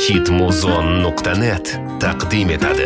hitmuzon.net taqdim etadi.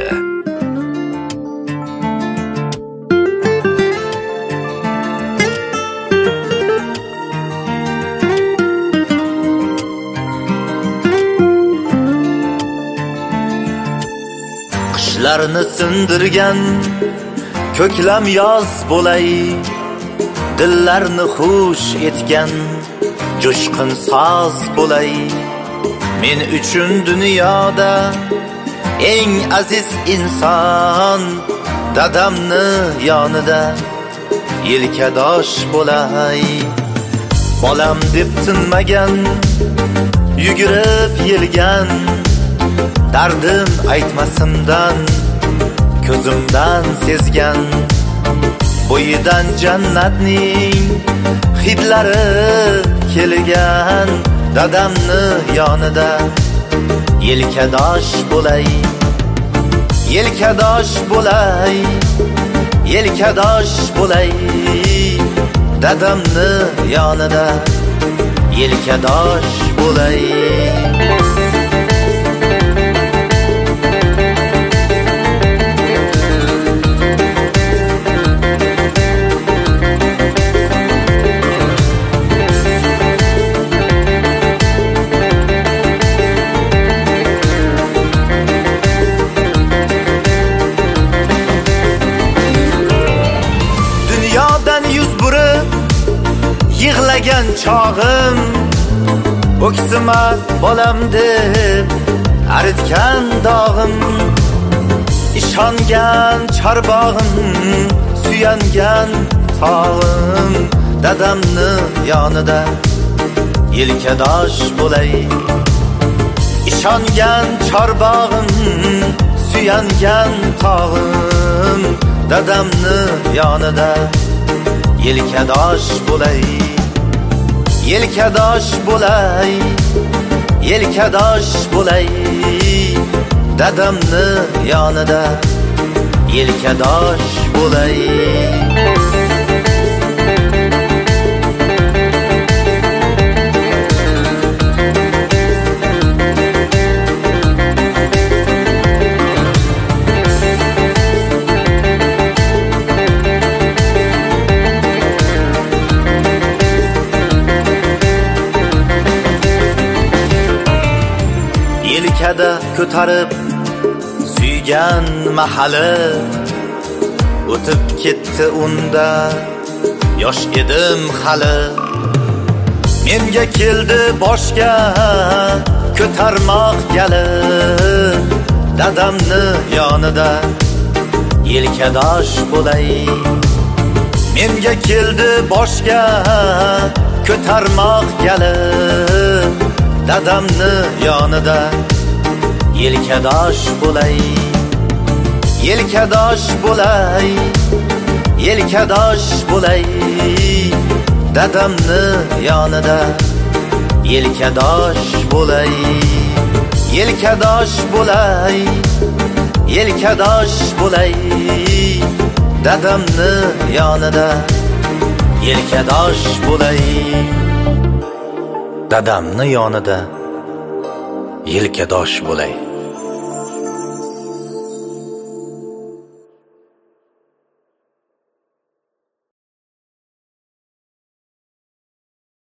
Qishlarni sindirgan ko'klam yoz bo'lay, dillarni xush etgan jo'shqin soz bo'lay. Men uchun dunyoda eng aziz inson dadamni yonida yelkadosh bo'lay. Bolam deb tinmagan, yugurib yelgan, dardim aytmasimdan ko'zimdan sezgan. Bo'yidan jannatning hidlari kelgan dadamni yonida yelkadosh bo'lay. Yelkadosh bo'lay, yelkadosh bo'lay. Dadamni yonida yelkadosh bo'lay. Yuz burib yig'lagan chog'im, o'ksima bolam deb aritgan dog'im, ishongan chorbog'im, suyangan tog'im dadamni yonida yelkadosh bo'lay. Ishongan chorbog'im, suyangan tog'im dadamni yonida yelkadosh bo'lay. Yelkadosh bo'lay, yelkadosh bo'lay. Dadamni yonida yelkadosh bo'lay. Yelkada ko'tarib suygan mahali o'tib ketdi unda, yosh edim hali. Menga keldi boshga ko'tarmoq gali, dadamni yonida yelkadosh bo'lay. Menga keldi boshga ko'tarmoq gali, dadamni yonida yelkadosh bo'lay. Yelkadosh bo'lay, yelkadosh bo'lay. Dadamni yonida yelkadosh bo'lay. Yelkadosh bo'lay, yelkadosh bo'lay. Dadamni yonida yelkadosh bo'lay. Dadamni yonida yelkadosh bo'lay.